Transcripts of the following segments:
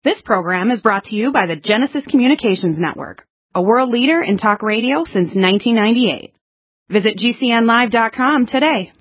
This program is brought to you by the Genesis Communications Network, a world leader in talk radio since 1998. Visit GCNlive.com today.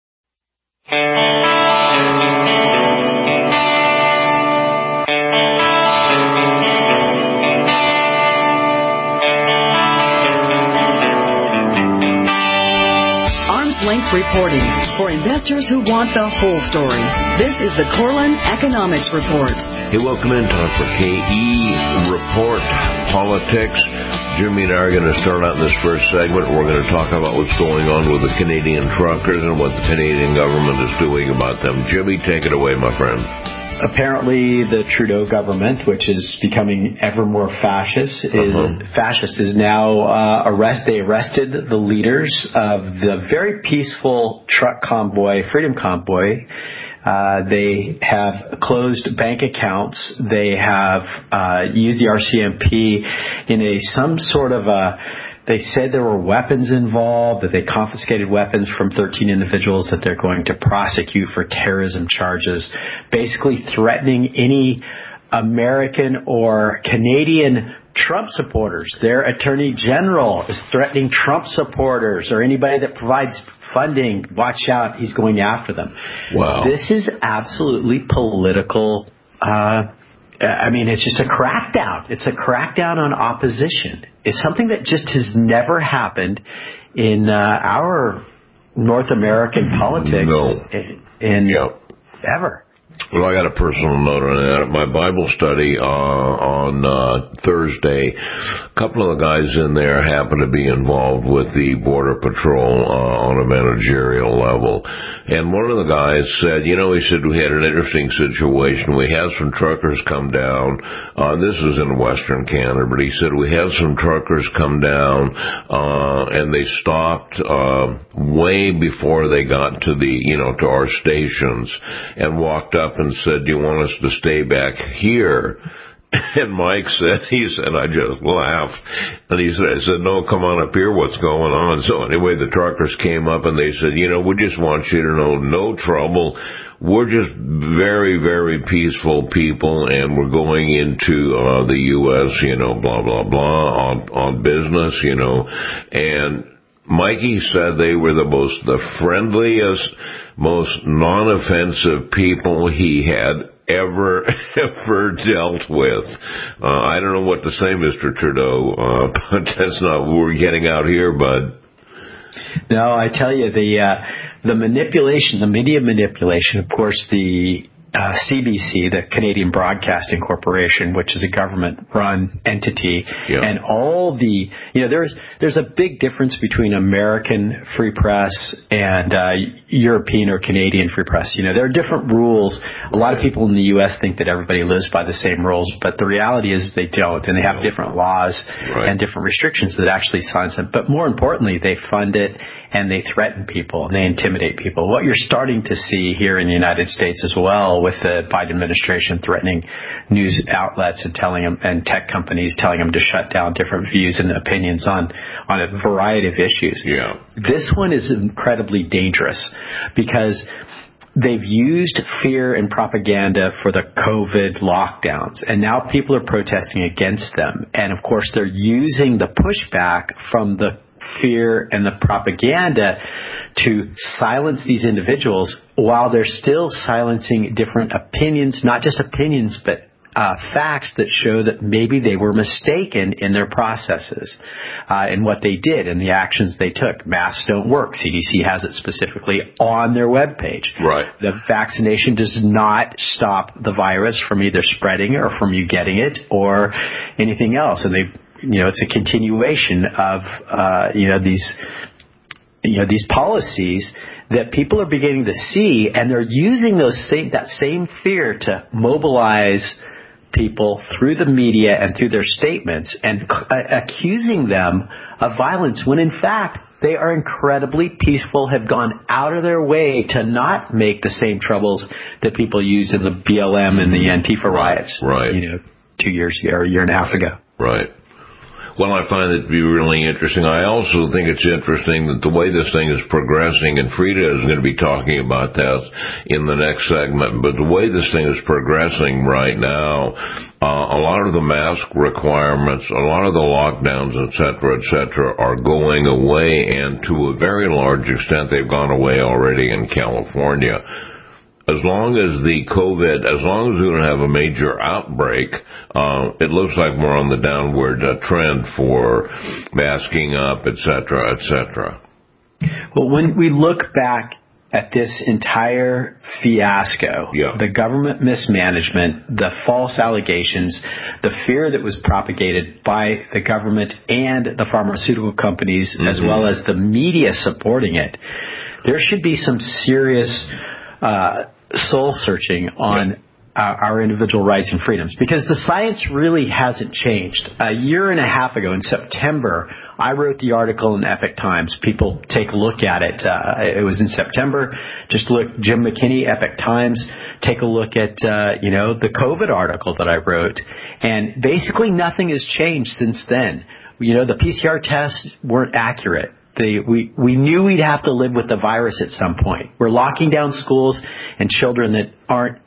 Length reporting for investors who want the whole story. This is the Corlin Economics Report. Hey, welcome in. Time for KE Report Politics. Jimmy and I are going to start out in this first segment. We're going to talk about what's going on with the Canadian truckers and what the Canadian government is doing about them. Jimmy, take it away, my friend. Apparently, the Trudeau government, which is becoming ever more fascist, is now They arrested the leaders of the very peaceful truck convoy, Freedom Convoy. They have closed bank accounts. They have used the RCMP in some sort of a. They said there were weapons involved, that they confiscated weapons from 13 individuals that they're going to prosecute for terrorism charges, basically threatening any American or Canadian Trump supporters. Their attorney general is threatening Trump supporters or anybody that provides funding. Watch out, he's going after them. Wow. This is absolutely political. It's just a crackdown. It's a crackdown on opposition. It's something that just has never happened in our North American politics ever. Well, I got a personal note on that. At my Bible study on Thursday, a couple of the guys in there happened to be involved with the Border Patrol on a managerial level. And one of the guys said, he said, we had an interesting situation. We had some truckers come down. This was in Western Canada, but he said, we had some truckers come down, and they stopped way before they got to to our stations and walked up and said, do you want us to stay back here? And Mike said, I just laughed. And I said, no, come on up here, what's going on? So anyway, the truckers came up and they said, we just want you to know, no trouble. We're just very, very peaceful people and we're going into the U.S., blah, blah, blah, on business, And Mikey said they were the friendliest, most non-offensive people he had ever dealt with. I don't know what to say, Mr. Trudeau, but that's not what we're getting out here, bud. No, I tell you, the manipulation, the media manipulation, of course, the CBC, the Canadian Broadcasting Corporation, which is a government-run entity, and all the, there's a big difference between American free press and European or Canadian free press. There are different rules. A lot of people in the U.S. think that everybody lives by the same rules, but the reality is they don't, and they have different laws and different restrictions that actually silence them. But more importantly, they fund it, and they threaten people, and they intimidate people. What you're starting to see here in the United States as well, with the Biden administration threatening news outlets and telling them, and tech companies telling them to shut down different views and opinions on a variety of issues. Yeah. This one is incredibly dangerous because they've used fear and propaganda for the COVID lockdowns, and now people are protesting against them. And of course, they're using the pushback from the fear and the propaganda to silence these individuals while they're still silencing different opinions, not just opinions, but facts that show that maybe they were mistaken in their processes in what they did and the actions they took. Masks don't work. CDC has it specifically on their webpage. Right. The vaccination does not stop the virus from either spreading or from you getting it or anything else. And it's a continuation of these policies that people are beginning to see, and they're using that same fear to mobilize people through the media and through their statements and accusing them of violence when in fact they are incredibly peaceful, have gone out of their way to not make the same troubles that people used in the BLM and the Antifa riots, 2 years ago or a year and a half ago. Right. Well, I find it to be really interesting. I also think it's interesting that the way this thing is progressing, and Frida is going to be talking about that in the next segment, but the way this thing is progressing right now, a lot of the mask requirements, a lot of the lockdowns, et cetera, are going away, and to a very large extent, they've gone away already in California. As long as we don't have a major outbreak, it looks like we're on the downward trend for masking up, et cetera. Well, when we look back at this entire fiasco, the government mismanagement, the false allegations, the fear that was propagated by the government and the pharmaceutical companies, as well as the media supporting it, there should be some serious soul searching on our individual rights and freedoms, because the science really hasn't changed. A year and a half ago in September, I wrote the article in Epoch Times. People take a look at it. It was in September. Just look, Jim McKinney, Epoch Times. Take a look at, the COVID article that I wrote. And basically nothing has changed since then. The PCR tests weren't accurate. We knew we'd have to live with the virus at some point. We're locking down schools and children that aren't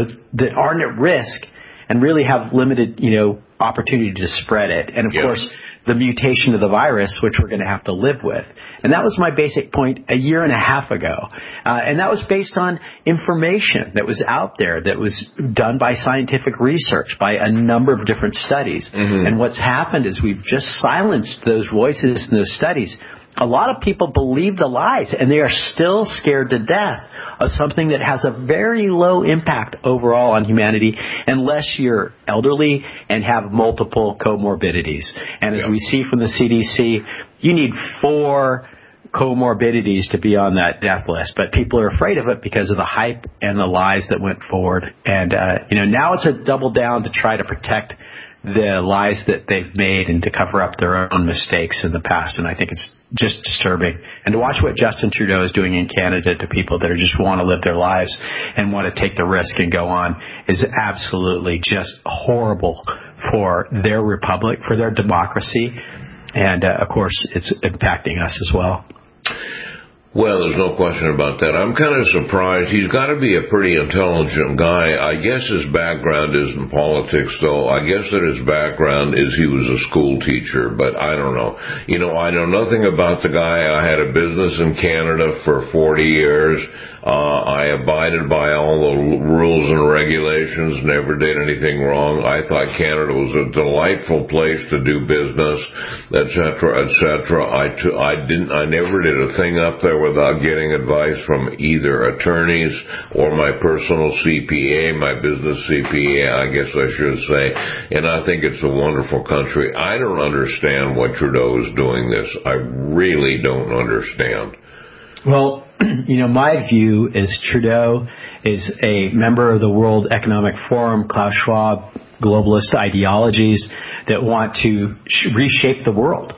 at risk and really have limited, opportunity to spread it. And of course, the mutation of the virus, which we're going to have to live with. And that was my basic point a year and a half ago. And that was based on information that was out there, that was done by scientific research, by a number of different studies. And what's happened is we've just silenced those voices and those studies. A lot of people believe the lies, and they are still scared to death of something that has a very low impact overall on humanity, unless you're elderly and have multiple comorbidities. And as we see from the CDC, you need 4 comorbidities to be on that death list. But people are afraid of it because of the hype and the lies that went forward. And, now it's a double down to try to protect the lies that they've made and to cover up their own mistakes in the past. And I think it's just disturbing. And to watch what Justin Trudeau is doing in Canada to people that just want to live their lives and want to take the risk and go on is absolutely just horrible for their republic, for their democracy. And, of course, it's impacting us as well. Well, there's no question about that. I'm kind of surprised. He's got to be a pretty intelligent guy. I guess his background isn't politics, though. I guess that his background is he was a school teacher, but I don't know. I know nothing about the guy. I had a business in Canada for 40 years. I abided by all the rules and regulations, never did anything wrong. I thought Canada was a delightful place to do business, et cetera, et cetera. I never did a thing up there without getting advice from either attorneys or my personal CPA, my business CPA, I guess I should say. And I think it's a wonderful country. I don't understand what Trudeau is doing this. I really don't understand. Well, my view is Trudeau is a member of the World Economic Forum, Klaus Schwab, globalist ideologies that want to reshape the world.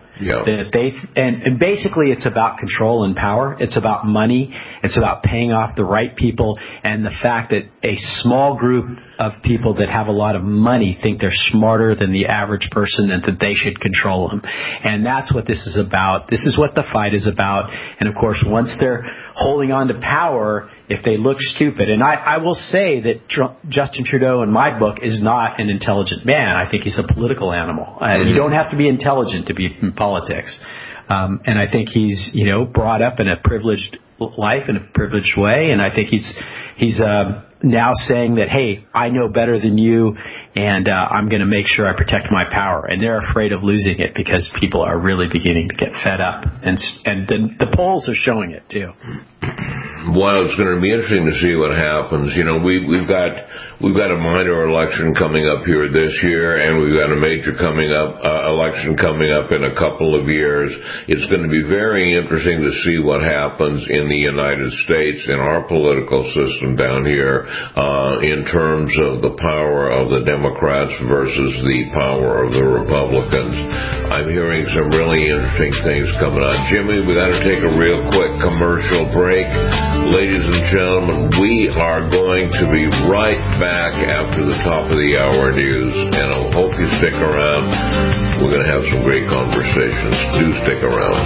And basically it's about control and power. It's about money. It's about paying off the right people, and the fact that a small group of people that have a lot of money think they're smarter than the average person and that they should control them. And that's what this is about. This is what the fight is about. And of course, once they're holding on to power, if they look stupid, and I will say that Justin Trudeau in my book is not an intelligent man. I think he's a political animal. You don't have to be intelligent to be in politics. And I think he's, brought up in a privileged life in a privileged way. And I think he's now saying that, hey, I know better than you, and I'm going to make sure I protect my power. And they're afraid of losing it because people are really beginning to get fed up. And the polls are showing it, too. Well, it's going to be interesting to see what happens. We've got a minor election coming up here this year, and we've got a major election coming up in a couple of years. It's going to be very interesting to see what happens in the United States, in our political system down here, in terms of the power of the Democrats versus the power of the Republicans. I'm hearing some really interesting things coming on. Jimmy, we got to take a real quick commercial break. Ladies and gentlemen, we are going to be right back after the top of the hour news, and I hope you stick around. We're going to have some great conversations. Do stick around.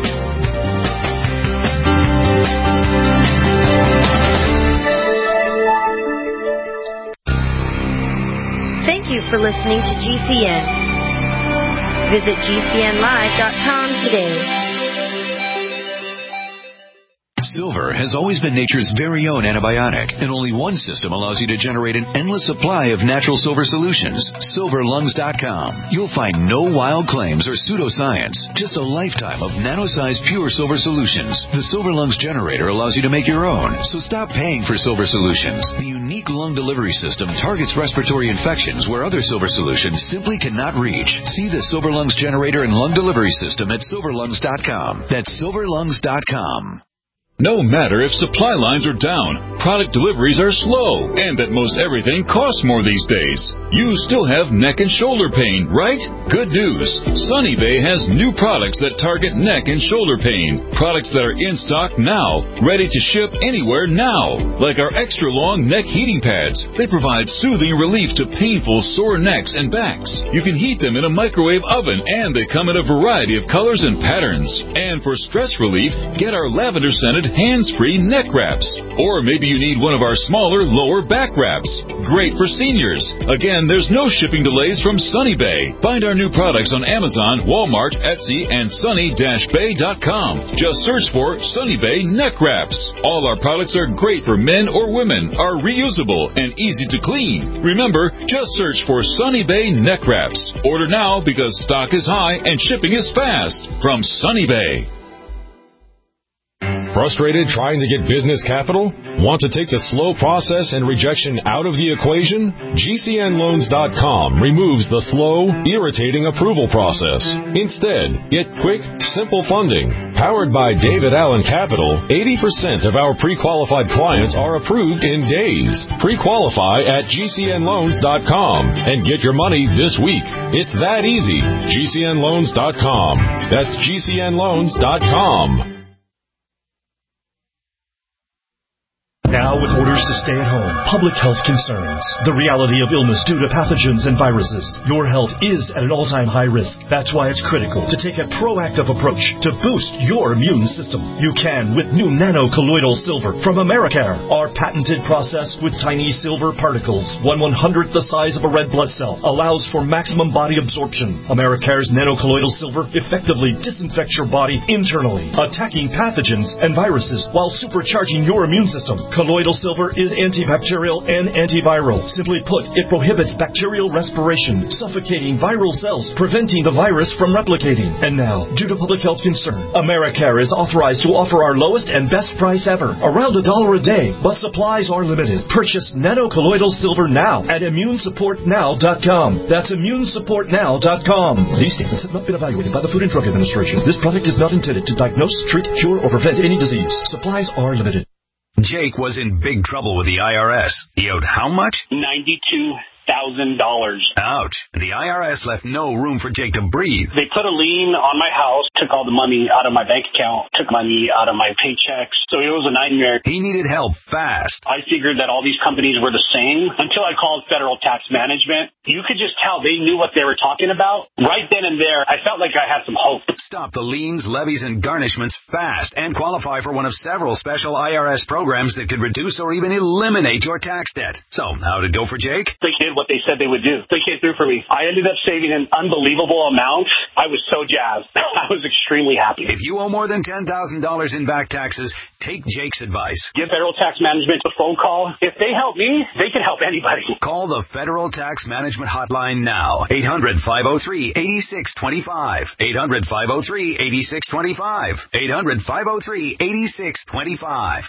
Thank you for listening to GCN. Visit GCNlive.com today. Silver has always been nature's very own antibiotic, and only one system allows you to generate an endless supply of natural silver solutions. SilverLungs.com. You'll find no wild claims or pseudoscience, just a lifetime of nano-sized pure silver solutions. The Silver Lungs generator allows you to make your own, so stop paying for silver solutions. The unique lung delivery system targets respiratory infections where other silver solutions simply cannot reach. See the Silver Lungs generator and lung delivery system at SilverLungs.com. That's SilverLungs.com. No matter if supply lines are down, product deliveries are slow, and that most everything costs more these days, you still have neck and shoulder pain, right? Good news. Sunny Bay has new products that target neck and shoulder pain. Products that are in stock now, ready to ship anywhere now. Like our extra long neck heating pads. They provide soothing relief to painful sore necks and backs. You can heat them in a microwave oven, and they come in a variety of colors and patterns. And for stress relief, get our lavender-scented hands-free neck wraps. Or maybe you need one of our smaller lower back wraps. Great for seniors. Again, there's no shipping delays from Sunny Bay. Find our new products on Amazon, Walmart, Etsy, and sunny-bay.com. Just search for Sunny Bay neck wraps. All our products are great for men or women, are reusable, and easy to clean. Remember, just search for Sunny Bay neck wraps. Order now because stock is high and shipping is fast. From Sunny Bay. Frustrated trying to get business capital? Want to take the slow process and rejection out of the equation? GCNloans.com removes the slow, irritating approval process. Instead, get quick, simple funding. Powered by David Allen Capital, 80% of our pre-qualified clients are approved in days. Pre-qualify at GCNloans.com and get your money this week. It's that easy. GCNloans.com. That's GCNloans.com. Now, with orders to stay at home, public health concerns, the reality of illness due to pathogens and viruses, your health is at an all-time high risk. That's why it's critical to take a proactive approach to boost your immune system. You can with new nano-colloidal silver from Americare. Our patented process with tiny silver particles, 1/100th the size of a red blood cell, allows for maximum body absorption. Americare's nano-colloidal silver effectively disinfects your body internally, attacking pathogens and viruses while supercharging your immune system. Colloidal silver is antibacterial and antiviral. Simply put, it prohibits bacterial respiration, suffocating viral cells, preventing the virus from replicating. And now, due to public health concern, Americare is authorized to offer our lowest and best price ever, around $1 a day, but supplies are limited. Purchase nano-colloidal silver now at ImmuneSupportNow.com. That's ImmuneSupportNow.com. These statements have not been evaluated by the Food and Drug Administration. This product is not intended to diagnose, treat, cure, or prevent any disease. Supplies are limited. Jake was in big trouble with the IRS. He owed how much? $92,000. Ouch. The IRS left no room for Jake to breathe. They put a lien on my house, took all the money out of my bank account, took money out of my paychecks. So it was a nightmare. He needed help fast. I figured that all these companies were the same until I called Federal Tax Management. You could just tell they knew what they were talking about. Right then and there, I felt like I had some hope. Stop the liens, levies, and garnishments fast and qualify for one of several special IRS programs that could reduce or even eliminate your tax debt. So, how'd it go for Jake? They did what they said they would do. They came through for me. I ended up saving an unbelievable amount. I was so jazzed. I was extremely happy. If you owe more than $10,000 in back taxes, take Jake's advice. Give Federal Tax Management a phone call. If they help me, they can help anybody. Call the Federal Tax Management Hotline now. 800-503-8625. 800-503-8625. 800-503-8625.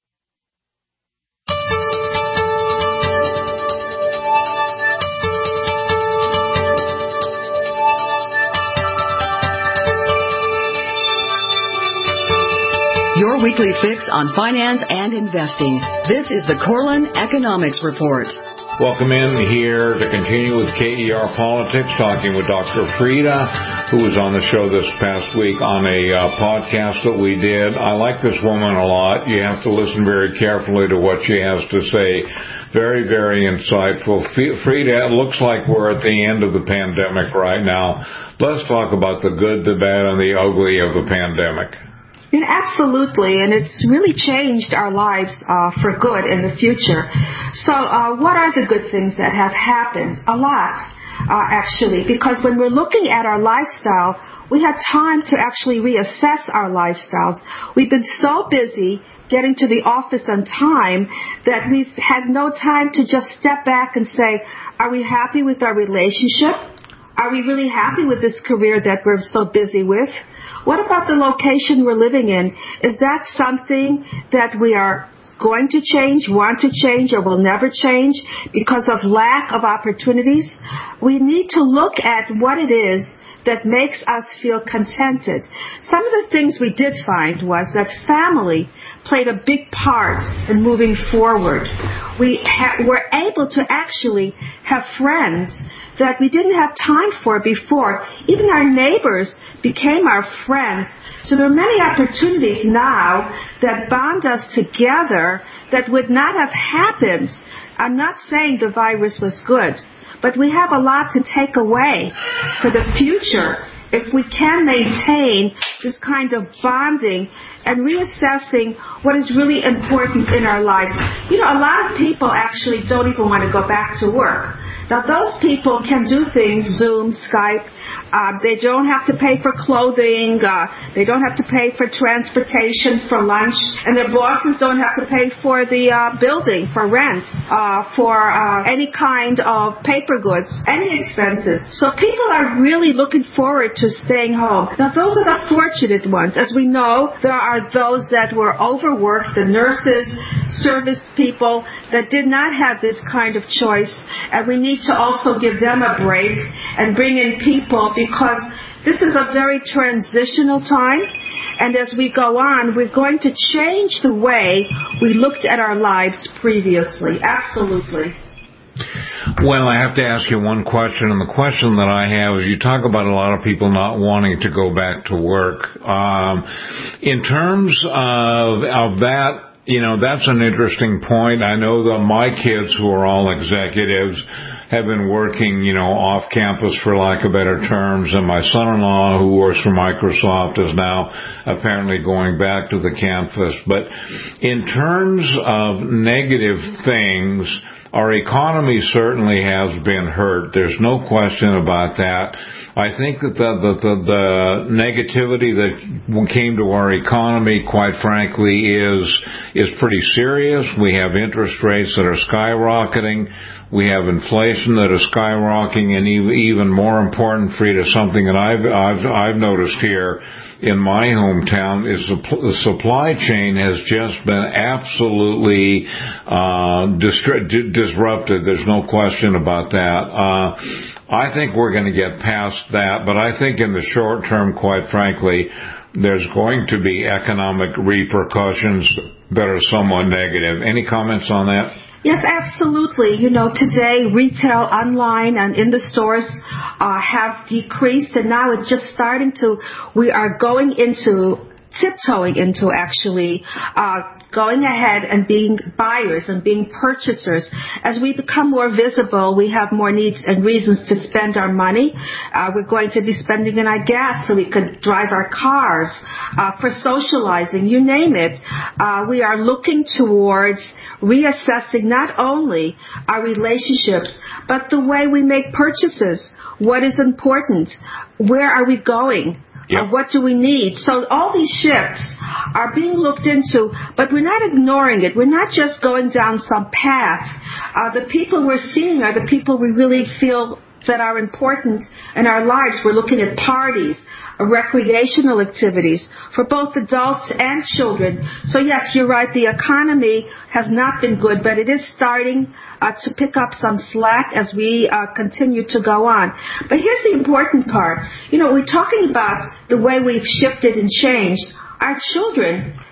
Your weekly fix on finance and investing. This is the Corlin Economics Report. Welcome in here to continue with KER Politics, talking with Dr. Freda, who was on the show this past week on a podcast that we did. I like this woman a lot. You have to listen very carefully to what she has to say. Very, very insightful. Freda, it looks like we're at the end of the pandemic right now. Let's talk about the good, the bad, and the ugly of the pandemic. Yeah, absolutely, and it's really changed our lives for good in the future. So what are the good things that have happened? A lot, actually, because when we're looking at our lifestyle, we had time to actually reassess our lifestyles. We've been so busy getting to the office on time that we've had no time to just step back and say, are we happy with our relationship? Are we really happy with this career that we're so busy with? What about the location we're living in? Is that something that we are going to change, want to change, or will never change because of lack of opportunities? We need to look at what it is that makes us feel contented. Some of the things we did find was that family played a big part in moving forward. We were able to actually have friends that we didn't have time for before. Even our neighbors became our friends. So there are many opportunities now that bond us together that would not have happened. I'm not saying the virus was good, but we have a lot to take away for the future if we can maintain this kind of bonding and reassessing what is really important in our lives. You know, a lot of people actually don't even want to go back to work. Now, those people can do things, Zoom, Skype. They don't have to pay for clothing. They don't have to pay for transportation, for lunch. And their bosses don't have to pay for the building, for rent, for any kind of paper goods, any expenses. So people are really looking forward to staying home. Now, those are the fortunate ones. As we know, there are those that were overworked, the nurses, service people that did not have this kind of choice. And we need to also give them a break and bring in people, because this is a very transitional time. And as we go on, we're going to change the way we looked at our lives previously. Absolutely. Well, I have to ask you one question, and the question that I have is, you talk about a lot of people not wanting to go back to work. In terms of that, you know, that's an interesting point. I know that my kids, who are all executives, have been working, you know, off campus, for lack of better terms, and my son-in-law, who works for Microsoft, is now apparently going back to the campus. But in terms of negative things, our economy certainly has been hurt. There's no question about that. I think that the negativity that came to our economy, quite frankly, is pretty serious. We have interest rates that are skyrocketing. We have inflation that is skyrocketing, and even more important, Freda, something that I've noticed here in my hometown is the supply chain has just been absolutely disrupted. There's no question about that. I think we're going to get past that, but I think in the short term, quite frankly, there's going to be economic repercussions that are somewhat negative. Any comments on that? Yes, absolutely. You know, today retail online and in the stores have decreased, and now it's just we are tiptoeing into actually going ahead and being buyers and being purchasers. As we become more visible, we have more needs and reasons to spend our money. We're going to be spending in our gas so we could drive our cars, for socializing, you name it. We are looking towards reassessing not only our relationships, but the way we make purchases. What is important? Where are we going? Yep. What do we need? So all these shifts are being looked into, but we're not ignoring it. We're not just going down some path. The people we're seeing are the people we really feel that are important in our lives. We're looking at parties, recreational activities for both adults and children. So yes, you're right, the economy has not been good, but it is starting to pick up some slack as we continue to go on. But here's the important part. You know, we're talking about the way we've shifted and changed. Our children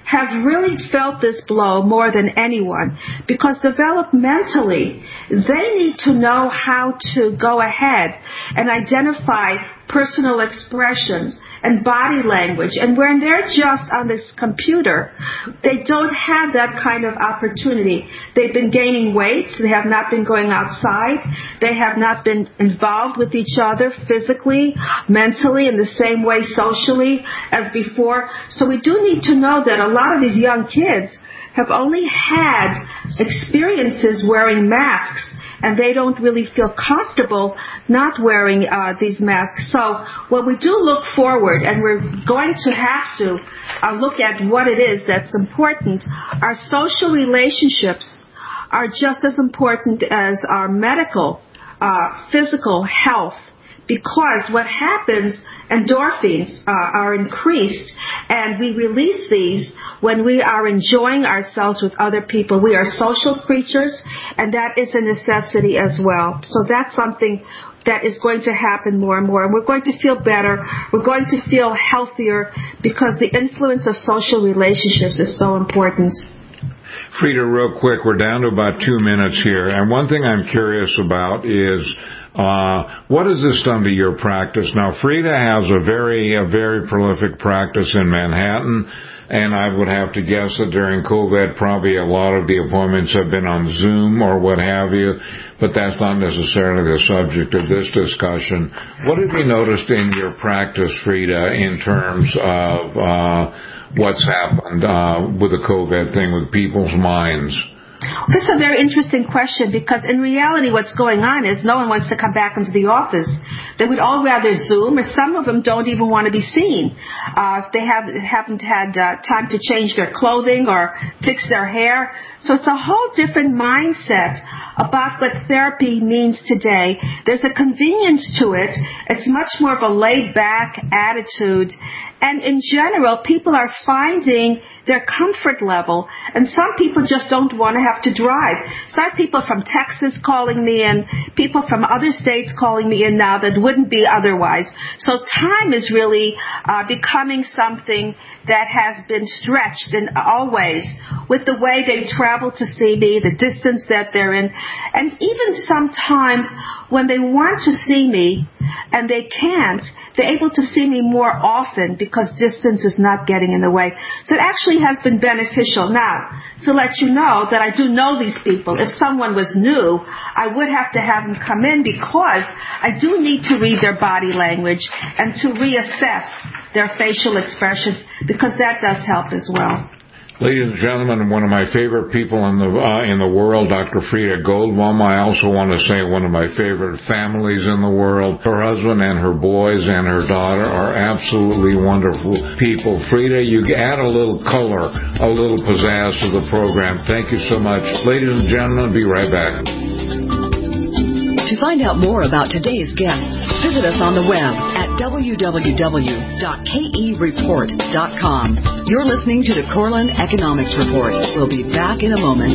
have really felt this blow more than anyone, because developmentally, they need to know how to go ahead and identify personal expressions and body language. And when they're just on this computer, they don't have that kind of opportunity. They've been gaining weight. They have not been going outside. They have not been involved with each other physically, mentally, in the same way socially as before. So we do need to know that a lot of these young kids have only had experiences wearing masks, and they don't really feel comfortable not wearing these masks. So when we do look forward, and we're going to have to look at what it is that's important, our social relationships are just as important as our medical, physical health. Because what happens, endorphins are increased, and we release these when we are enjoying ourselves with other people. We are social creatures, and that is a necessity as well. So that's something that is going to happen more and more. And we're going to feel better. We're going to feel healthier, because the influence of social relationships is so important. Frida, real quick, we're down to about 2 minutes here. And one thing I'm curious about is, what has this done to your practice? Now, Frida has a very prolific practice in Manhattan, and I would have to guess that during COVID, probably a lot of the appointments have been on Zoom or what have you, but that's not necessarily the subject of this discussion. What have you noticed in your practice, Frida, in terms of what's happened with the COVID thing with people's minds? This is a very interesting question, because in reality what's going on is no one wants to come back into the office. They would all rather Zoom, or some of them don't even want to be seen. They haven't had time to change their clothing or fix their hair. So it's a whole different mindset about what therapy means today. There's a convenience to it. It's much more of a laid-back attitude. And in general, people are finding their comfort level. And some people just don't want to have to drive. Some people from Texas calling me in, people from other states calling me in now that wouldn't be otherwise. So time is really becoming something that has been stretched in all ways, with the way they travel to see me, the distance that they're in. And even sometimes when they want to see me and they can't, they're able to see me more often because distance is not getting in the way. So it actually has been beneficial. Now, to let you know that I do know these people. If someone was new, I would have to have them come in, because I do need to read their body language and to reassess their facial expressions, because that does help as well. Ladies and gentlemen, one of my favorite people in the world, Dr. Frida Goldbaum. I also want to say one of my favorite families in the world. Her husband and her boys and her daughter are absolutely wonderful people. Frida, you add a little color, a little pizzazz to the program. Thank you so much. Ladies and gentlemen, be right back. To find out more about today's guests, visit us on the web at www.kereport.com. You're listening to the Corlin Economics Report. We'll be back in a moment.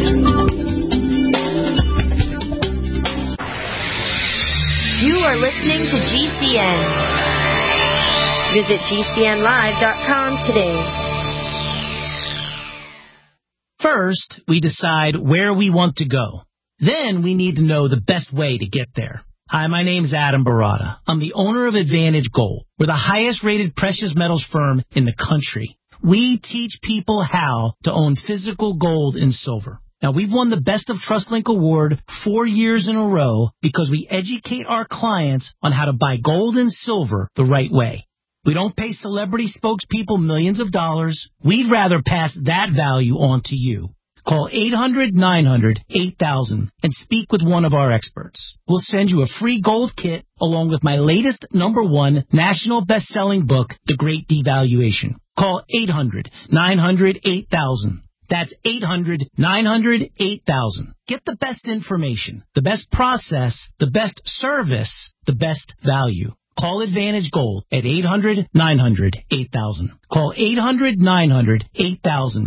You are listening to GCN. Visit GCNlive.com today. First, we decide where we want to go. Then we need to know the best way to get there. Hi, my name's Adam Barada. I'm the owner of Advantage Gold. We're the highest-rated precious metals firm in the country. We teach people how to own physical gold and silver. Now, we've won the Best of TrustLink Award 4 years in a row because we educate our clients on how to buy gold and silver the right way. We don't pay celebrity spokespeople millions of dollars. We'd rather pass that value on to you. Call 800-900-8000 and speak with one of our experts. We'll send you a free gold kit along with my latest #1 national best-selling book, The Great Devaluation. Call 800-900-8000. That's 800-900-8000. Get the best information, the best process, the best service, the best value. Call Advantage Gold at 800-900-8000. Call 800-900-8000.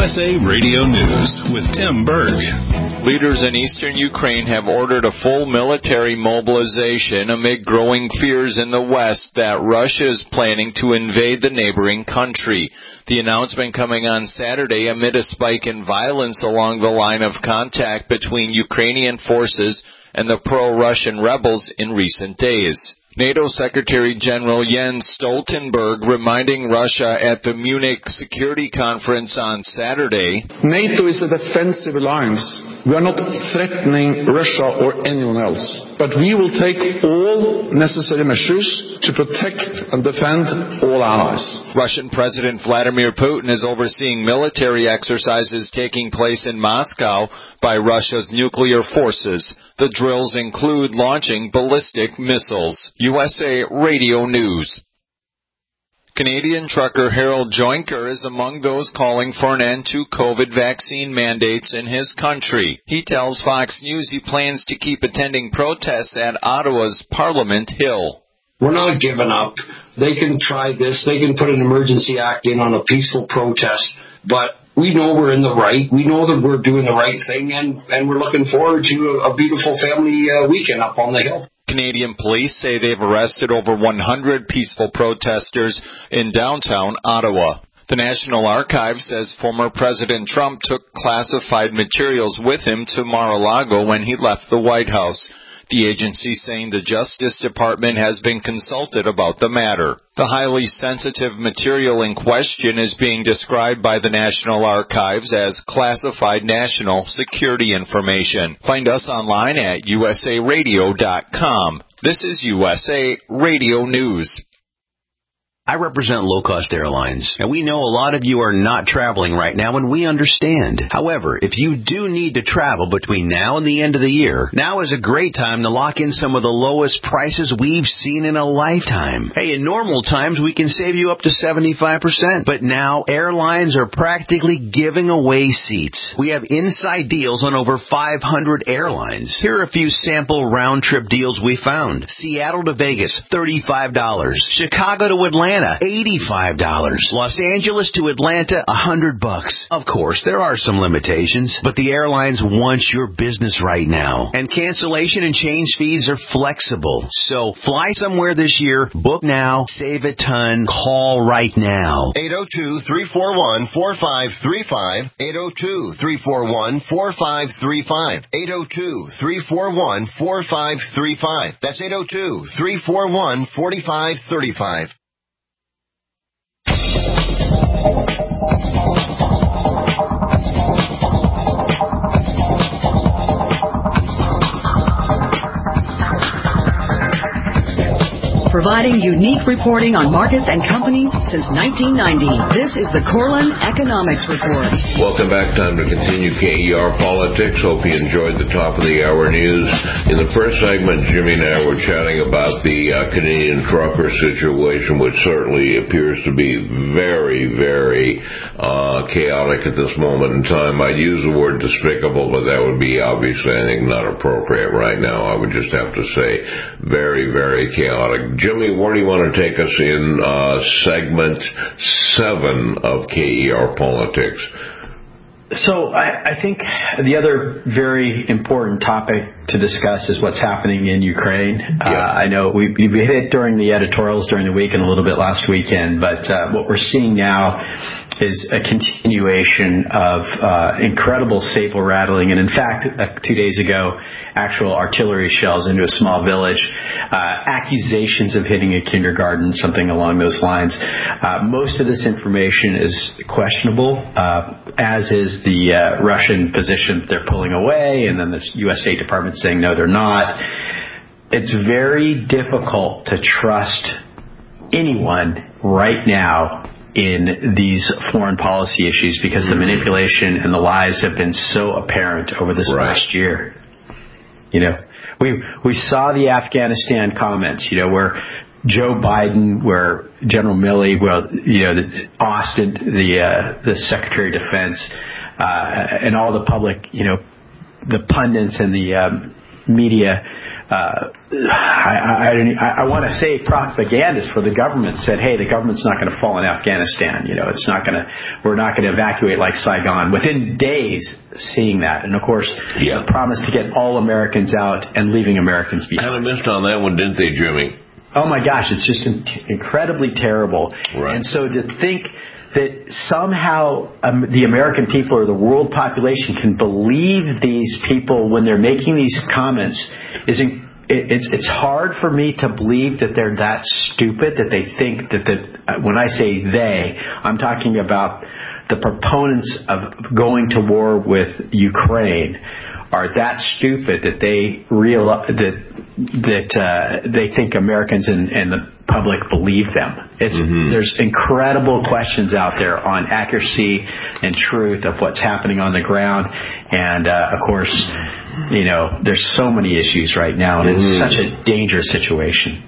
USA Radio News with Tim Berg. Leaders in eastern Ukraine have ordered a full military mobilization amid growing fears in the West that Russia is planning to invade the neighboring country. The announcement coming on Saturday amid a spike in violence along the line of contact between Ukrainian forces and the pro-Russian rebels in recent days. NATO Secretary General Jens Stoltenberg reminding Russia at the Munich Security Conference on Saturday, NATO is a defensive alliance. We are not threatening Russia or anyone else, but we will take all necessary measures to protect and defend all allies. Russian President Vladimir Putin is overseeing military exercises taking place in Moscow by Russia's nuclear forces. The drills include launching ballistic missiles. USA Radio News. Canadian trucker Harold Joinker is among those calling for an end to COVID vaccine mandates in his country. He tells Fox News he plans to keep attending protests at Ottawa's Parliament Hill. We're not giving up. They can try this. They can put an emergency act in on a peaceful protest, but we know we're in the right. We know that we're doing the right thing, and we're looking forward to a beautiful family weekend up on the Hill. Canadian police say they've arrested over 100 peaceful protesters in downtown Ottawa. The National Archive says former President Trump took classified materials with him to Mar-a-Lago when he left the White House. The agency saying the Justice Department has been consulted about the matter. The highly sensitive material in question is being described by the National Archives as classified national security information. Find us online at usaradio.com. This is USA Radio News. I represent low-cost airlines, and we know a lot of you are not traveling right now, and we understand. However, if you do need to travel between now and the end of the year, now is a great time to lock in some of the lowest prices we've seen in a lifetime. Hey, in normal times, we can save you up to 75%, but now airlines are practically giving away seats. We have inside deals on over 500 airlines. Here are a few sample round-trip deals we found. Seattle to Vegas, $35. Chicago to Atlanta, $85. Los Angeles to Atlanta, $100. Of course, there are some limitations, but the airlines want your business right now. And cancellation and change fees are flexible. So fly somewhere this year, book now, save a ton, call right now. 802-341-4535. 802-341-4535. 802-341-4535. That's 802-341-4535. Providing unique reporting on markets and companies since 1990. This is the Corlin Economics Report. Welcome back. Time to continue KER Politics. Hope you enjoyed the top of the hour news. In the first segment, Jimmy and I were chatting about the Canadian trucker situation, which certainly appears to be very, very chaotic at this moment in time. I'd use the word despicable, but that would be obviously, I think, not appropriate right now. I would just have to say very, very chaotic. Jimmy, where do you want to take us in segment 7 of KER Politics? So I think the other very important topic to discuss is what's happening in Ukraine. I know we hit it during the editorials during the week and a little bit last weekend, but what we're seeing now is a continuation of incredible saber rattling. And in fact, 2 days ago, actual artillery shells into a small village, accusations of hitting a kindergarten, something along those lines. Most of this information is questionable, as is the Russian position that they're pulling away, and then the U.S. State Department saying no, they're not. It's very difficult to trust anyone right now in these foreign policy issues because the manipulation and the lies have been so apparent over this last year. You know, we saw the Afghanistan comments, you know, where Joe Biden, where General Milley, Austin, the Secretary of Defense, and all the public, you know, the pundits and the media, I want to say propagandists for the government said, hey, the government's not going to fall in Afghanistan. We're not going to evacuate like Saigon. Within days, seeing that. And of course, the promise to get all Americans out and leaving Americans behind. Kind of missed on that one, didn't they, Jimmy? Oh my gosh, it's just incredibly terrible. Right. And so to think that somehow the American people or the world population can believe these people when they're making these comments it's hard for me to believe that they're that stupid that they think that when I say they, I'm talking about the proponents of going to war with Ukraine are that stupid that they realize that they think Americans and the public believe them. There's incredible questions out there on accuracy and truth of what's happening on the ground, and of course, there's so many issues right now, and it's such a dangerous situation.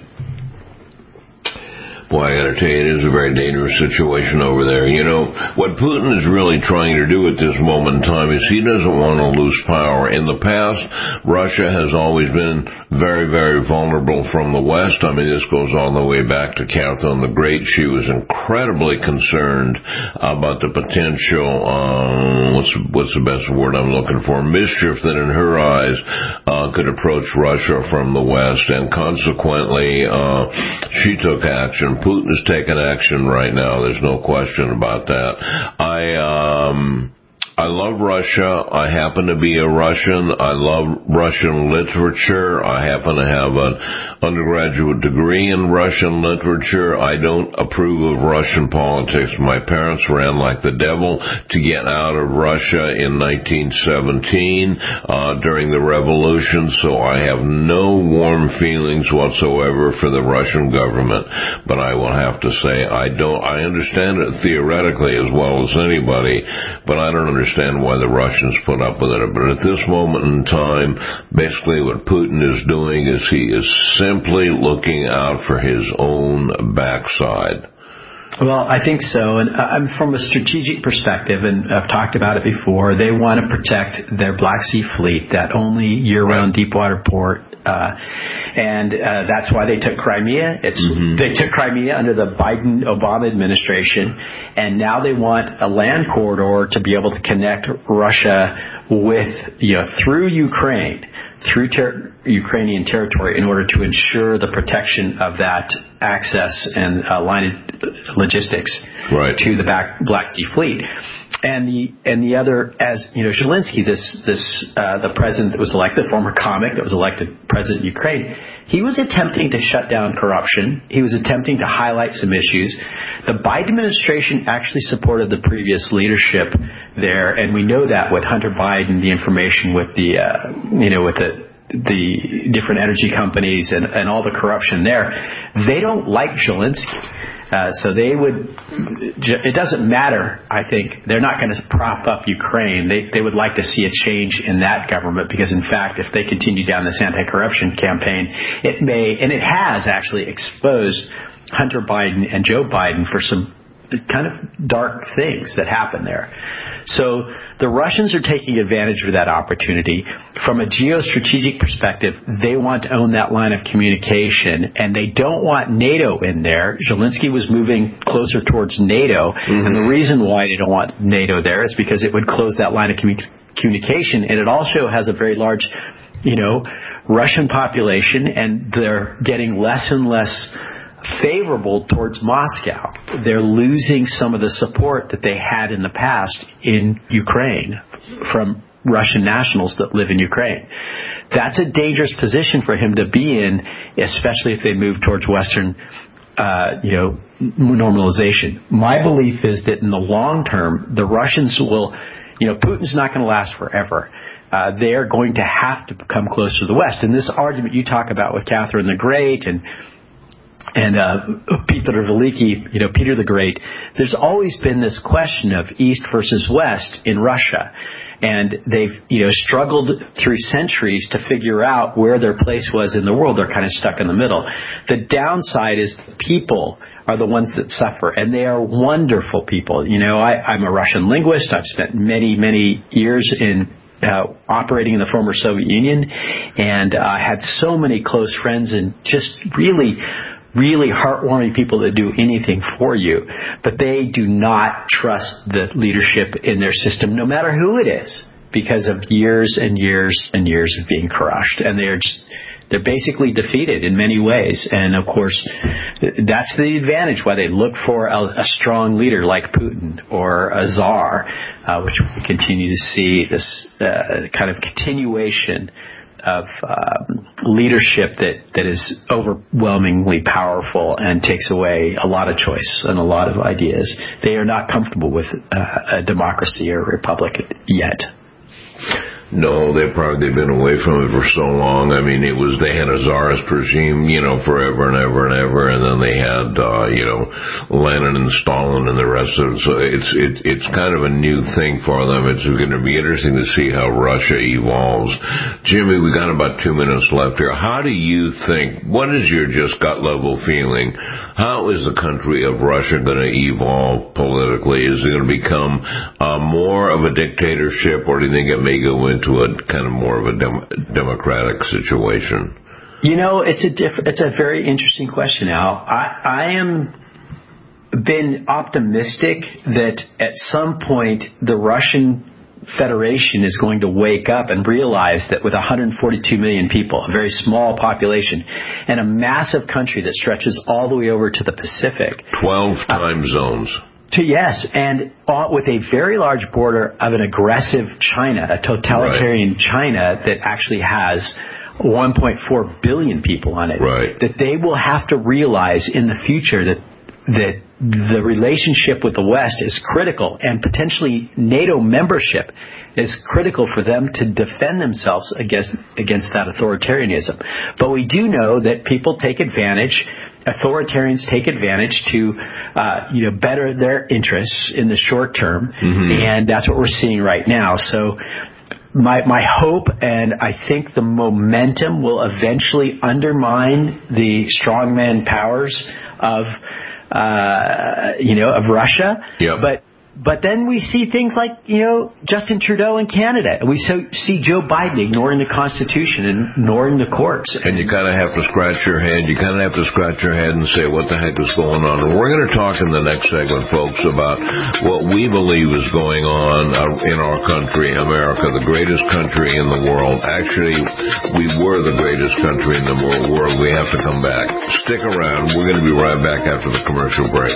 Boy, I got to tell you, it is a very dangerous situation over there. What Putin is really trying to do at this moment in time is he doesn't want to lose power. In the past, Russia has always been very, very vulnerable from the West. I mean, this goes all the way back to Catherine the Great. She was incredibly concerned about the potential, what's the best word I'm looking for, mischief that in her eyes could approach Russia from the West. And consequently, she took action. Putin is taking action right now. There's no question about that. I love Russia. I happen to be a Russian. I love Russian literature. I happen to have an undergraduate degree in Russian literature. I don't approve of Russian politics. My parents ran like the devil to get out of Russia in 1917 during the revolution, so I have no warm feelings whatsoever for the Russian government. But I will have to say I understand it theoretically as well as anybody, but I don't understand why the Russians put up with it. But at this moment in time, basically what Putin is doing is he is simply looking out for his own backside. Well, I think so. And from a strategic perspective, and I've talked about it before, they want to protect their Black Sea fleet, that only year-round deepwater port. And that's why they took Crimea. They took Crimea under the Biden-Obama administration, and now they want a land corridor to be able to connect Russia with, through Ukraine, through Ukrainian territory, in order to ensure the protection of that access and line of logistics to the Black Sea Fleet. And the other, as Zelensky, the president that was elected, former comic that was elected president of Ukraine, he was attempting to shut down corruption. He was attempting to highlight some issues. The Biden administration actually supported the previous leadership there, and we know that with Hunter Biden, the information with the different energy companies and all the corruption there. They don't like Zelensky. So they would, it doesn't matter, I think. They're not going to prop up Ukraine. They would like to see a change in that government because, in fact, if they continue down this anti-corruption campaign, it may, and it has actually exposed Hunter Biden and Joe Biden for some kind of dark things that happen there. So the Russians are taking advantage of that opportunity. From a geostrategic perspective, they want to own that line of communication, and they don't want NATO in there. Zelensky was moving closer towards NATO, and the reason why they don't want NATO there is because it would close that line of communication, and it also has a very large, Russian population, and they're getting less and less favorable towards Moscow. They're losing some of the support that they had in the past in Ukraine from Russian nationals that live in Ukraine. That's a dangerous position for him to be in, especially if they move towards Western normalization. My belief is that in the long term, the Russians will, Putin's not going to last forever. They are going to have to come closer to the West. And this argument you talk about with Catherine the Great and Peter Veliki, Peter the Great, there's always been this question of East versus West in Russia. And they've, struggled through centuries to figure out where their place was in the world. They're kind of stuck in the middle. The downside is the people are the ones that suffer, and they are wonderful people. I'm a Russian linguist. I've spent many, many years in operating in the former Soviet Union, and I had so many close friends and just really heartwarming people that do anything for you, but they do not trust the leadership in their system, no matter who it is, because of years and years and years of being crushed, and they're basically defeated in many ways. And of course, that's the advantage why they look for a strong leader like Putin or a czar, which we continue to see this kind of continuation of leadership that is overwhelmingly powerful and takes away a lot of choice and a lot of ideas. They are not comfortable with a democracy or a republic yet. No, they've been away from it for so long. I mean, they had a czarist regime, forever and ever and ever, and then they had, Lenin and Stalin and the rest of it. So it's kind of a new thing for them. It's going to be interesting to see how Russia evolves. Jimmy, we got about 2 minutes left here. How do you think, what is your just gut level feeling? How is the country of Russia going to evolve politically? Is it going to become more of a dictatorship, or do you think it may go into a kind of more of a democratic situation? It's a very interesting question, Al. I am been optimistic that at some point the Russian Federation is going to wake up and realize that with 142 million people, a very small population, and a massive country that stretches all the way over to the Pacific. 12 time zones. Yes, and with a very large border of an aggressive China, a totalitarian China that actually has 1.4 billion people on it, that they will have to realize in the future that the relationship with the West is critical, and potentially NATO membership is critical for them to defend themselves against that authoritarianism. But we do know that people take advantage. Authoritarians take advantage to, better their interests in the short term, and that's what we're seeing right now. So, my hope, and I think the momentum will eventually undermine the strongman powers of Russia. Yep. But then we see things like, Justin Trudeau in Canada. And we see Joe Biden ignoring the Constitution and ignoring the courts. And you kind of have to scratch your head. You kind of have to scratch your head and say, what the heck is going on? And we're going to talk in the next segment, folks, about what we believe is going on in our country, America, the greatest country in the world. Actually, we were the greatest country in the world. We have to come back. Stick around. We're going to be right back after the commercial break.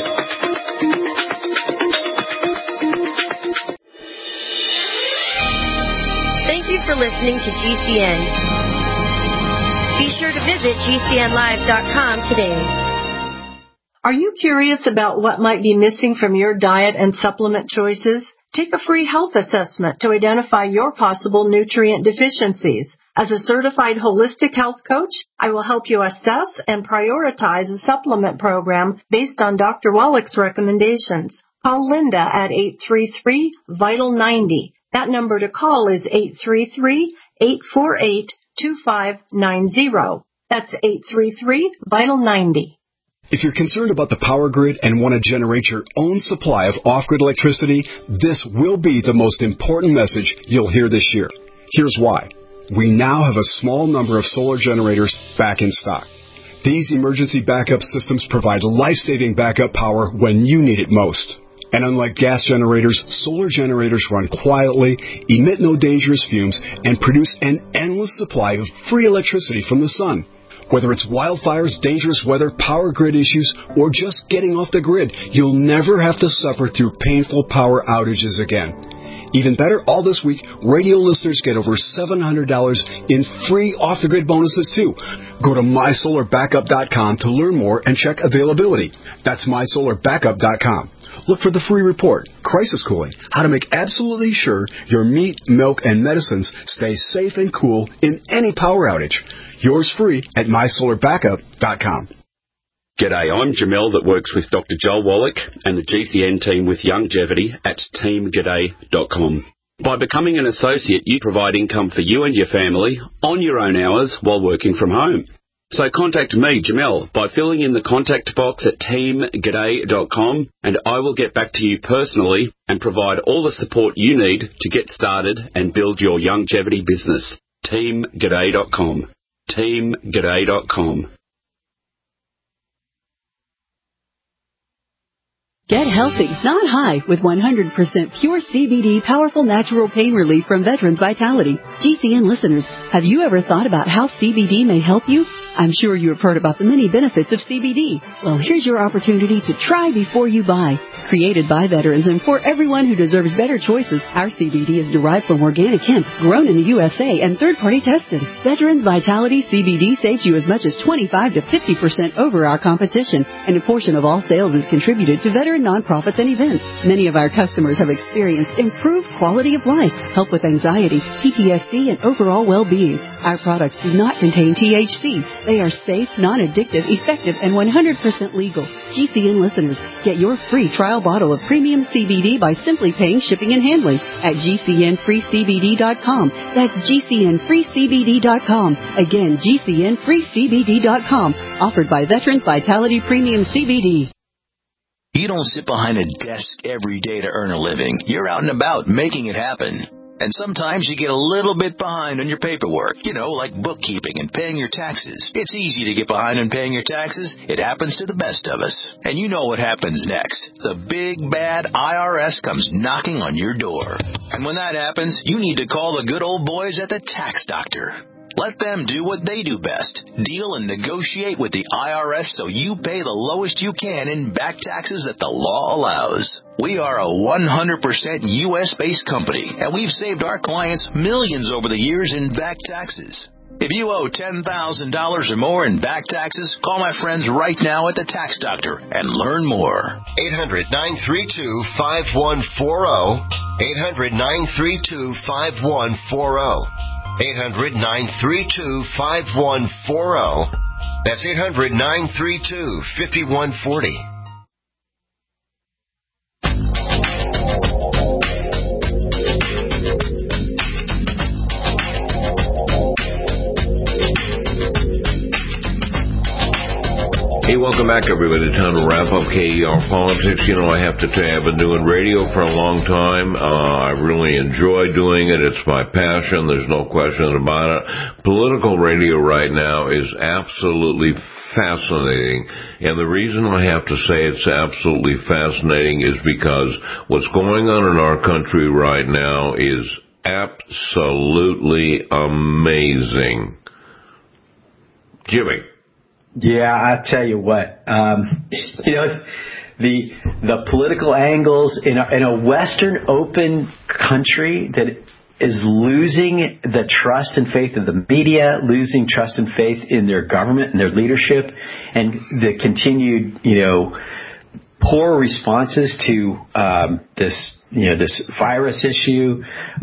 For listening to GCN. Be sure to visit GCNlive.com today. Are you curious about what might be missing from your diet and supplement choices? Take a free health assessment to identify your possible nutrient deficiencies. As a certified holistic health coach, I will help you assess and prioritize a supplement program based on Dr. Wallach's recommendations. Call Linda at 833-VITAL-90. That number to call is 833-848-2590. That's 833-VITAL-90. If you're concerned about the power grid and want to generate your own supply of off-grid electricity, this will be the most important message you'll hear this year. Here's why. We now have a small number of solar generators back in stock. These emergency backup systems provide life-saving backup power when you need it most. And unlike gas generators, solar generators run quietly, emit no dangerous fumes, and produce an endless supply of free electricity from the sun. Whether it's wildfires, dangerous weather, power grid issues, or just getting off the grid, you'll never have to suffer through painful power outages again. Even better, all this week, radio listeners get over $700 in free off-the-grid bonuses, too. Go to MySolarBackup.com to learn more and check availability. That's MySolarBackup.com. Look for the free report, Crisis Cooling, how to make absolutely sure your meat, milk, and medicines stay safe and cool in any power outage. Yours free at MySolarBackup.com. G'day, I'm Jamel that works with Dr. Joel Wallach and the GCN team with Longevity at teamg'day.com. By becoming an associate, you provide income for you and your family on your own hours while working from home. So contact me, Jamel, by filling in the contact box at teamg'day.com, and I will get back to you personally and provide all the support you need to get started and build your longevity business. teamg'day.com. teamg'day.com. Get healthy, not high, with 100% pure CBD powerful natural pain relief from Veterans Vitality. GCN listeners, have you ever thought about how CBD may help you? I'm sure you have heard about the many benefits of CBD. Well, here's your opportunity to try before you buy. Created by veterans and for everyone who deserves better choices, our CBD is derived from organic hemp, grown in the USA, and third-party tested. Veterans Vitality CBD saves you as much as 25 to 50% over our competition, and a portion of all sales is contributed to veteran nonprofits and events. Many of our customers have experienced improved quality of life, help with anxiety, PTSD, and overall well-being. Our products do not contain THC. They are safe, non-addictive, effective, and 100% legal. GCN listeners, get your free trial bottle of premium CBD by simply paying shipping and handling at GCNFreeCBD.com. That's GCNFreeCBD.com. Again, GCNFreeCBD.com. Offered by Veterans Vitality Premium CBD. You don't sit behind a desk every day to earn a living. You're out and about making it happen. And sometimes you get a little bit behind on your paperwork, like bookkeeping and paying your taxes. It's easy to get behind on paying your taxes. It happens to the best of us. And you know what happens next. The big, bad IRS comes knocking on your door. And when that happens, you need to call the good old boys at the Tax Doctor. Let them do what they do best. Deal and negotiate with the IRS so you pay the lowest you can in back taxes that the law allows. We are a 100% U.S.-based company, and we've saved our clients millions over the years in back taxes. If you owe $10,000 or more in back taxes, call my friends right now at the Tax Doctor and learn more. 800-932-5140. 800-932-5140. 800-932-5140. That's 800-932-5140. Hey, welcome back, everybody. Time to wrap up KER Politics. I have to tell you, I've been doing radio for a long time. I really enjoy doing it. It's my passion. There's no question about it. Political radio right now is absolutely fascinating. And the reason I have to say it's absolutely fascinating is because what's going on in our country right now is absolutely amazing. Jimmy. Yeah, I tell you what, the political angles in a Western open country that is losing the trust and faith of the media, losing trust and faith in their government and their leadership, and the continued, poor responses to this virus issue.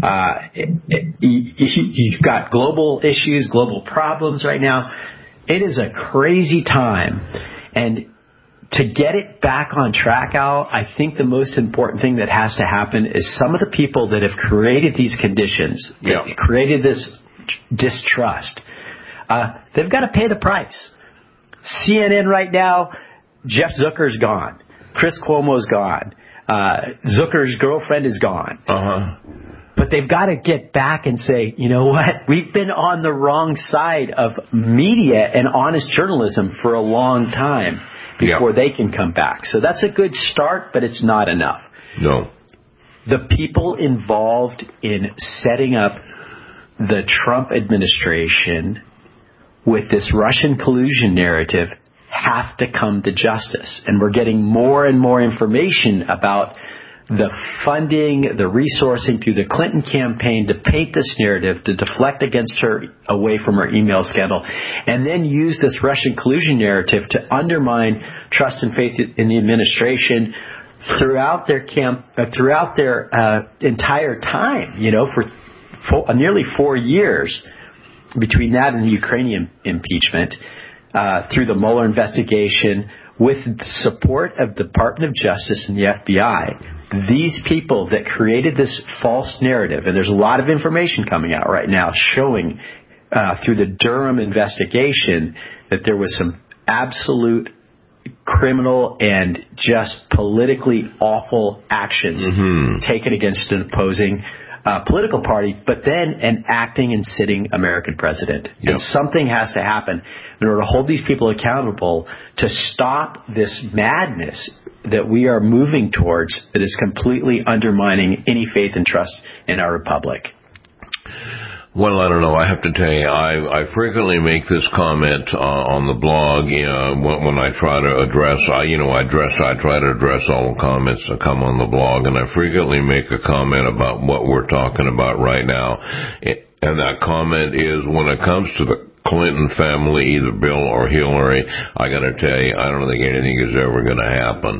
You've got global issues, global problems right now. It is a crazy time, and to get it back on track, Al, I think the most important thing that has to happen is some of the people that have created these conditions, that created this distrust, they've got to pay the price. CNN right now, Jeff Zucker's gone. Chris Cuomo's gone. Zucker's girlfriend is gone. But they've got to get back and say, you know what? We've been on the wrong side of media and honest journalism for a long time before they can come back. So that's a good start, but it's not enough. No. The people involved in setting up the Trump administration with this Russian collusion narrative have to come to justice. And we're getting more and more information about the funding, the resourcing through the Clinton campaign to paint this narrative, to deflect against her away from her email scandal, and then use this Russian collusion narrative to undermine trust and faith in the administration throughout their entire time, for nearly 4 years between that and the Ukrainian impeachment, through the Mueller investigation, with the support of the Department of Justice and the FBI. These people that created this false narrative, and there's a lot of information coming out right now showing through the Durham investigation that there was some absolute criminal and just politically awful actions taken against an opposing political party, but then an acting and sitting American president. Yep. And something has to happen in order to hold these people accountable to stop this madness that we are moving towards that is completely undermining any faith and trust in our republic. Well, I don't know. I have to tell you, I frequently make this comment on the blog when I try to address. I try to address all the comments that come on the blog, and I frequently make a comment about what we're talking about right now. And that comment is, when it comes to the Clinton family, either Bill or Hillary, I got to tell you, I don't think anything is ever going to happen.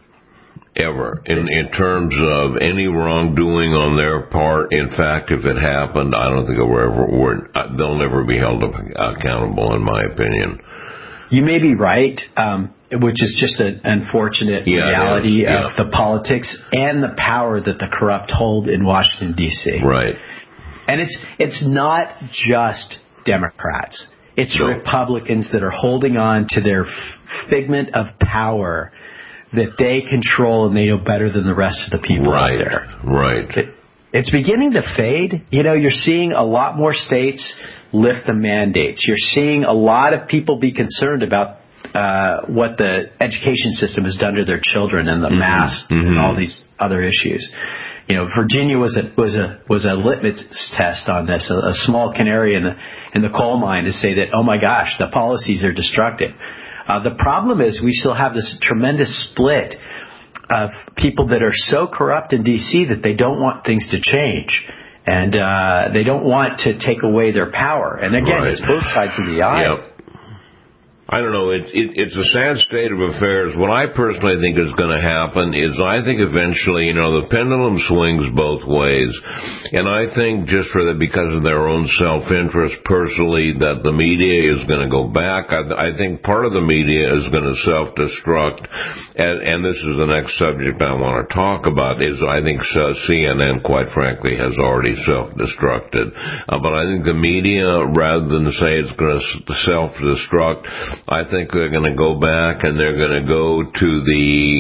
Ever. In terms of any wrongdoing on their part, in fact, if it happened, I don't think they'll never be held accountable, in my opinion. You may be right, which is just an unfortunate reality of the politics and the power that the corrupt hold in Washington, D.C. Right. And it's not just Democrats. It's Republicans that are holding on to their figment of power that they control, and they know better than the rest of the people out there. Right. It's beginning to fade. You're seeing a lot more states lift the mandates. You're seeing a lot of people be concerned about what the education system has done to their children and the mask and all these other issues. Virginia was a litmus test on this, a small canary in the coal mine to say that, oh my gosh, the policies are destructive. The problem is we still have this tremendous split of people that are so corrupt in D.C. that they don't want things to change. And they don't want to take away their power. And again, it's both sides of the aisle. Yep. I don't know. It's a sad state of affairs. What I personally think is going to happen is, I think eventually, the pendulum swings both ways, and I think just because of their own self-interest personally, that the media is going to go back. I think part of the media is going to self-destruct, and this is the next subject I want to talk about. Is I think CNN, quite frankly, has already self-destructed, but I think the media, rather than say it's going to self-destruct, I think they're going to go back and they're going to go to the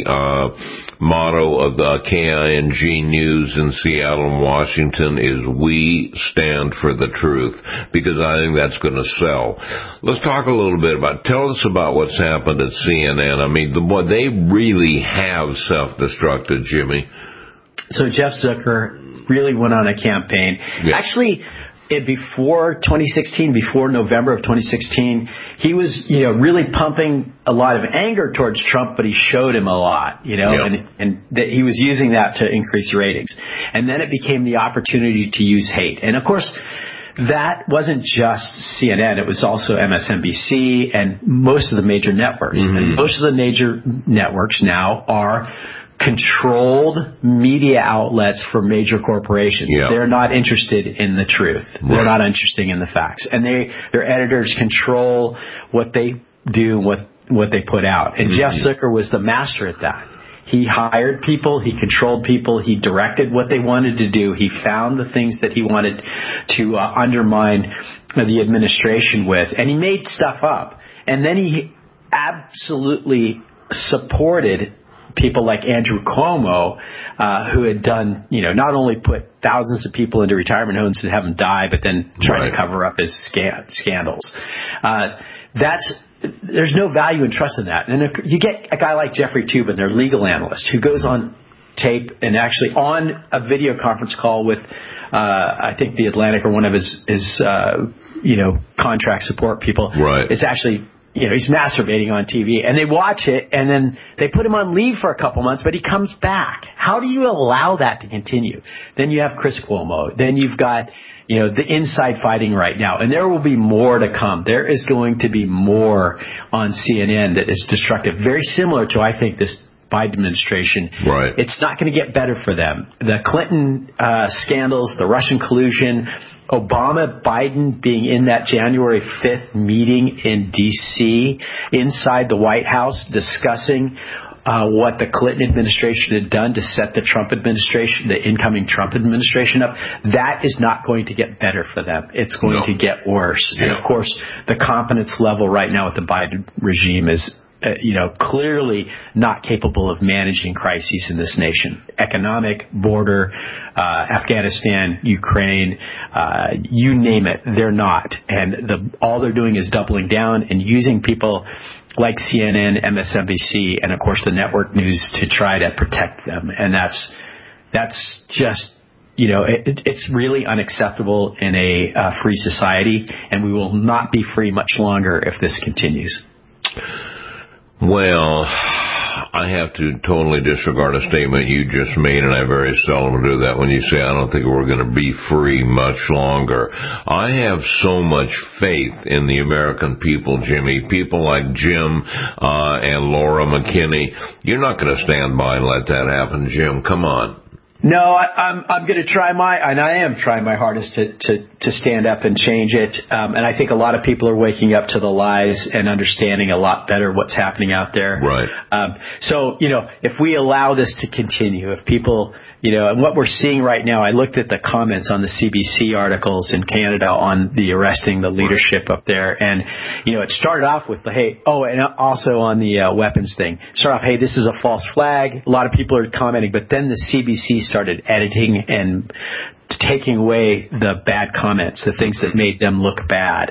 motto of the KING News in Seattle and Washington is, we stand for the truth, because I think that's going to sell. Let's talk a little bit tell us about what's happened at CNN. I mean, they really have self-destructed, Jimmy. So Jeff Zucker really went on a campaign. Yeah. Actually, before 2016, before November of 2016, he was, really pumping a lot of anger towards Trump, but he showed him a lot, and that he was using that to increase ratings. And then it became the opportunity to use hate. And of course, that wasn't just CNN. It was also MSNBC and most of the major networks. And most of the major networks now are controlled media outlets for major corporations. Yep. They're not interested in the truth. Right. They're not interested in the facts. And their editors control what they do, what they put out. And Jeff Zucker was the master at that. He hired people, he controlled people, he directed what they wanted to do, he found the things that he wanted to undermine the administration with, and he made stuff up. And then he absolutely supported people like Andrew Cuomo, who had done, not only put thousands of people into retirement homes and have them die, but then try to cover up his scandals. There's no value and trust in that. And you get a guy like Jeffrey Toobin, their legal analyst, who goes on tape and actually on a video conference call with, I think the Atlantic or one of his contract support people. Right. It's actually, he's masturbating on TV, and they watch it, and then they put him on leave for a couple months, but he comes back. How do you allow that to continue? Then you have Chris Cuomo. Then you've got, the inside fighting right now, and there will be more to come. There is going to be more on CNN that is destructive, very similar to, I think, this Biden administration. Right. It's not going to get better for them. The Clinton scandals, the Russian collusion, Obama, Biden being in that January 5th meeting in D.C. inside the White House discussing what the Clinton administration had done to set the incoming Trump administration up, that is not going to get better for them. It's going to get worse. Yeah. And of course, the competence level right now with the Biden regime is clearly not capable of managing crises in this nation. Economic, border, Afghanistan, Ukraine, you name it, they're not. And all they're doing is doubling down and using people like CNN, MSNBC, and of course the network news to try to protect them. And that's just, it's really unacceptable in a free society, and we will not be free much longer if this continues. Well, I have to totally disregard a statement you just made, and I very seldom do that when you say I don't think we're going to be free much longer. I have so much faith in the American people, Jimmy. People like Jim and Laura McKinney. You're not going to stand by and let that happen, Jim. Come on. No, I'm going to try I am trying my hardest to stand up and change it. And I think a lot of people are waking up to the lies and understanding a lot better what's happening out there. Right. So, if we allow this to continue, if people, and what we're seeing right now, I looked at the comments on the CBC articles in Canada on the arresting the leadership up there. And, it started off with and also on the weapons thing. Started off, hey, this is a false flag. A lot of people are commenting, but then the CBC started editing and taking away the bad comments, the things that made them look bad.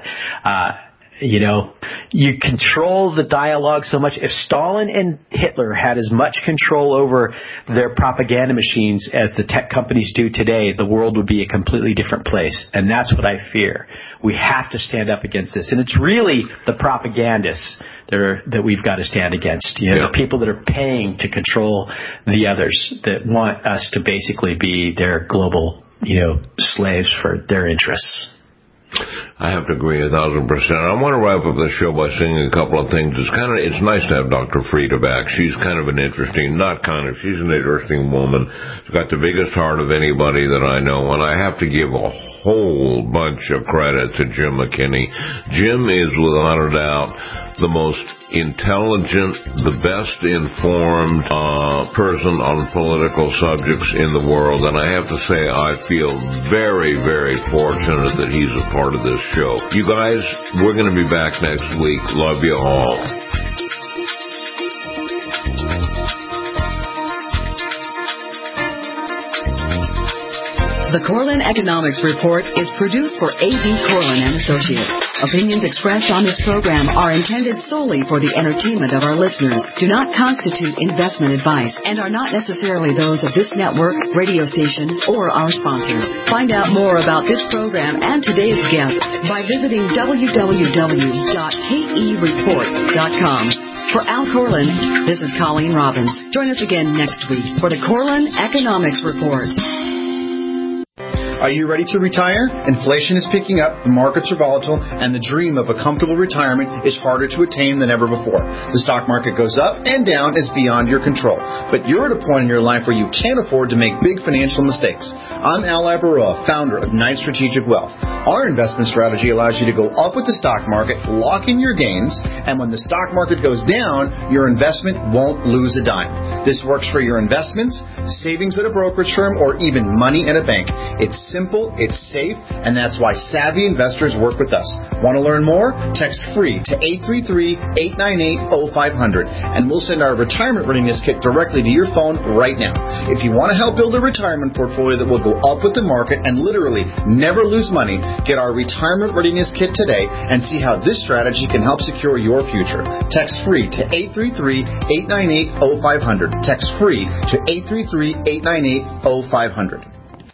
You control the dialogue so much. If Stalin and Hitler had as much control over their propaganda machines as the tech companies do today, the world would be a completely different place. And that's what I fear. We have to stand up against this. And it's really the propagandists that we've got to stand against. The people that are paying to control the others, that want us to basically be their global, slaves for their interests. I have to agree 1,000%. I want to wrap up the show by saying a couple of things. It's nice to have Dr. Frieda back. She's she's an interesting woman. She's got the biggest heart of anybody that I know, and I have to give a whole bunch of credit to Jim McKinney. Jim is without a doubt the most intelligent, the best informed person on political subjects in the world, and I have to say I feel very, very fortunate that he's a part of this show. You guys, we're going to be back next week. Love you all. The Corlin Economics Report is produced for A.B. Corlin and Associates. Opinions expressed on this program are intended solely for the entertainment of our listeners, do not constitute investment advice, and are not necessarily those of this network, radio station, or our sponsors. Find out more about this program and today's guest by visiting www.kereport.com. For Al Corlin, this is Colleen Robbins. Join us again next week for the Corlin Economics Report. Are you ready to retire? Inflation is picking up, the markets are volatile, and the dream of a comfortable retirement is harder to attain than ever before. The stock market goes up and down is beyond your control. But you're at a point in your life where you can't afford to make big financial mistakes. I'm Al Labaroa, founder of Knight Strategic Wealth. Our investment strategy allows you to go up with the stock market, lock in your gains, and when the stock market goes down, your investment won't lose a dime. This works for your investments, savings at a brokerage firm, or even money at a bank. It's simple, it's safe, and that's why savvy investors work with us. Want to learn more? Text FREE to 833-898-0500, and we'll send our retirement readiness kit directly to your phone right now. If you want to help build a retirement portfolio that will go up with the market and literally never lose money, get our retirement readiness kit today and see how this strategy can help secure your future. Text FREE to 833-898-0500. Text FREE to 833-898-0500.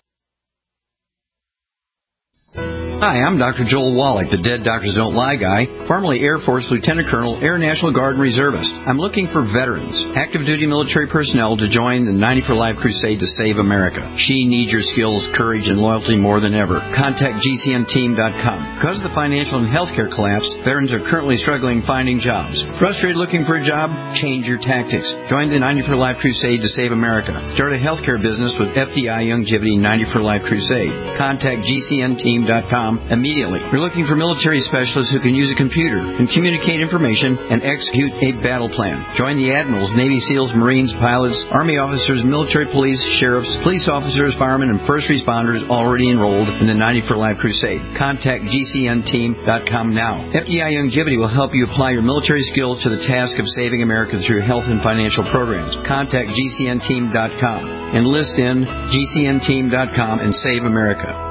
Hi, I'm Dr. Joel Wallach, the Dead Doctors Don't Lie guy, formerly Air Force Lieutenant Colonel, Air National Guard Reservist. I'm looking for veterans, active duty military personnel to join the 90 for Life crusade to save America. She needs your skills, courage, and loyalty more than ever. Contact GCNteam.com. Because of the financial and healthcare collapse, veterans are currently struggling finding jobs. Frustrated looking for a job? Change your tactics. Join the 90 for Life crusade to save America. Start a healthcare business with FDI Longevity 90 for Life crusade. Contact GCNteam.com GCNteam.com immediately. We're looking for military specialists who can use a computer, can communicate information, and execute a battle plan. Join the admirals, Navy SEALs, Marines, pilots, Army officers, military police, sheriffs, police officers, firemen, and first responders already enrolled in the 90 for Life Crusade. Contact GCNteam.com now. FDI Longevity will help you apply your military skills to the task of saving America through health and financial programs. Contact GCNteam.com. Enlist in GCNteam.com and save America.